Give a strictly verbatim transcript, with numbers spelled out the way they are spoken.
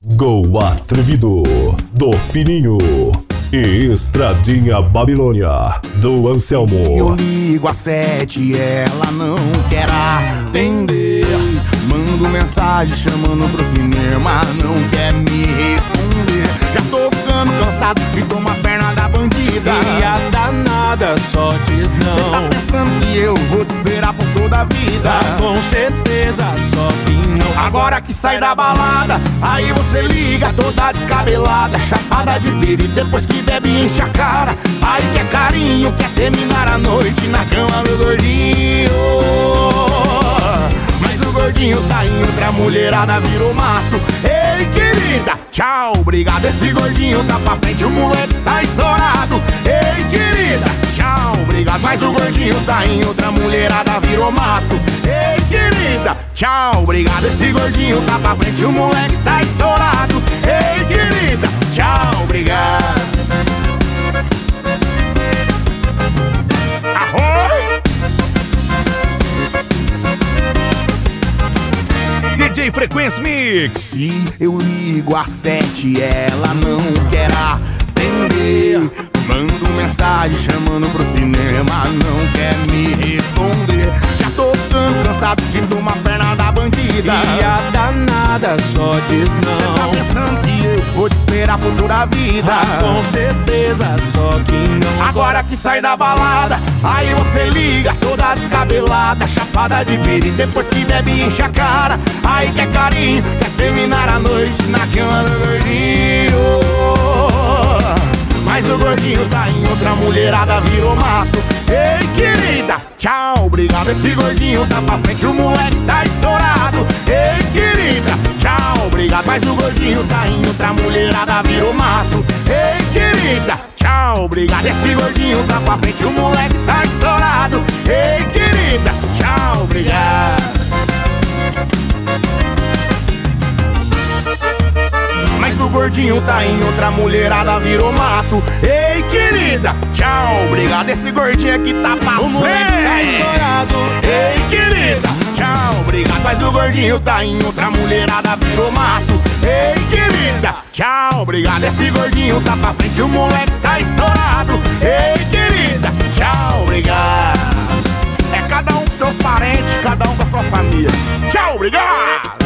Gol Atrevido, do Fininho. E Estradinha Babilônia, do Anselmo. Eu ligo às sete e ela não quer atender. Mando mensagem chamando pro cinema, não quer me responder. Já tô ficando cansado e tomo a perna da bandida. E a danada só diz não. Cê tá pensando que eu vou te esperar por toda a vida? Ah, com certeza, só que não. Agora que sai da balada, aí você liga toda descabelada, chapada de piri, depois que bebe enche a cara. Aí quer carinho, quer terminar a noite na cama do gordinho. Mas o gordinho tá em outra, mulherada virou mato. Ei, querida, tchau, obrigado. Esse gordinho tá pra frente, o moleque tá estourado. Ei, querida, tchau, obrigado. Mas o gordinho tá em outra, mulherada virou mato. Ei, querida, tchau, obrigado. Esse gordinho tá pra frente, o moleque tá estourado. Ei, querida, tchau, obrigado. Arroz! D J Frequência Mix. Se eu ligo às sete, ela não quer atender. Mando mensagem chamando pro cinema, não quer me responder. Já tô ficando cansado de tomar perna da bandida. E a danada só diz não. Cê tá pensando que eu vou te esperar por toda a vida? Ah, com certeza, só que não. Agora que sai da balada, aí você liga toda descabelada, chapada de piri, depois que bebe enche a cara. Aí quer carinho, quer terminar a noite na cama do gordinho. Mas o gordinho tá em outra, mulherada virou mato. Ei, querida, tchau, obrigado. Esse gordinho tá pra frente, o moleque tá estourado. Ei, querida, tchau, obrigado. Mas o gordinho tá em outra, mulherada virou mato. Ei, querida, tchau, obrigado. Esse gordinho tá pra frente, o moleque tá estourado. Ei, querida, tchau, obrigado. Mas o gordinho tá em outra, mulherada virou mato. Ei, querida, tchau, obrigado. Esse gordinho aqui tá pra O moleque tá frente. estourado. Ei, querida, tchau, obrigado. Mas o gordinho tá em outra, mulherada virou mato. Ei, querida, tchau, obrigado. Esse gordinho tá pra frente, o moleque tá estourado. Ei, querida, tchau, obrigado. É cada um com seus parentes, cada um com a sua família. Tchau, obrigado.